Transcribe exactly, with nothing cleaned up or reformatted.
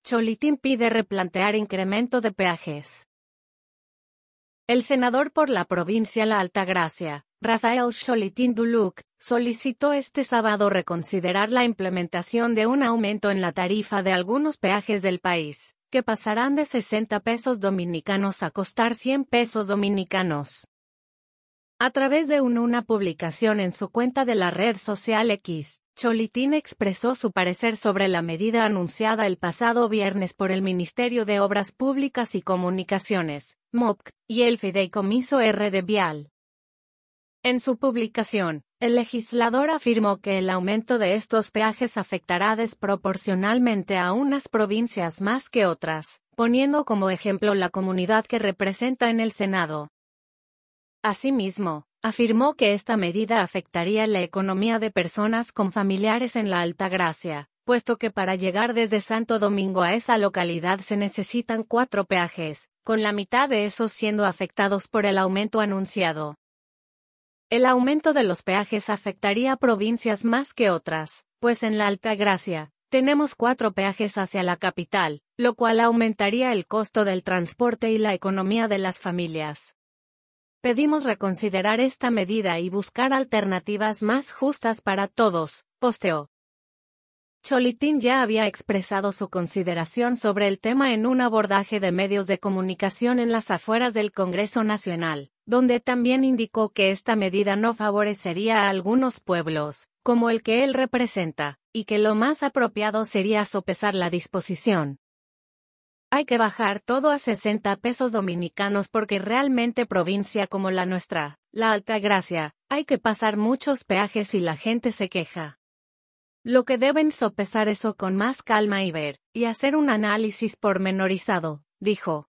Cholitín pide replantear incremento de peajes. El senador por la provincia La Altagracia, Rafael Cholitín Duluc, solicitó este sábado reconsiderar la implementación de un aumento en la tarifa de algunos peajes del país, que pasarán de sesenta pesos dominicanos a costar cien pesos dominicanos. A través de un, una publicación en su cuenta de la red social X, Cholitín expresó su parecer sobre la medida anunciada el pasado viernes por el Ministerio de Obras Públicas y Comunicaciones, M O P C, y el Fideicomiso R de Vial. En su publicación, el legislador afirmó que el aumento de estos peajes afectará desproporcionalmente a unas provincias más que otras, poniendo como ejemplo la comunidad que representa en el Senado. Asimismo, afirmó que esta medida afectaría la economía de personas con familiares en la Altagracia, puesto que para llegar desde Santo Domingo a esa localidad se necesitan cuatro peajes, con la mitad de esos siendo afectados por el aumento anunciado. El aumento de los peajes afectaría a provincias más que otras, pues en la Altagracia, tenemos cuatro peajes hacia la capital, lo cual aumentaría el costo del transporte y la economía de las familias. Pedimos reconsiderar esta medida y buscar alternativas más justas para todos, posteó. Cholitín ya había expresado su consideración sobre el tema en un abordaje de medios de comunicación en las afueras del Congreso Nacional, donde también indicó que esta medida no favorecería a algunos pueblos, como el que él representa, y que lo más apropiado sería sopesar la disposición. Hay que bajar todo a sesenta pesos dominicanos porque realmente provincia como la nuestra, la Altagracia, hay que pasar muchos peajes y la gente se queja. Lo que deben sopesar eso con más calma y ver, y hacer un análisis pormenorizado, dijo.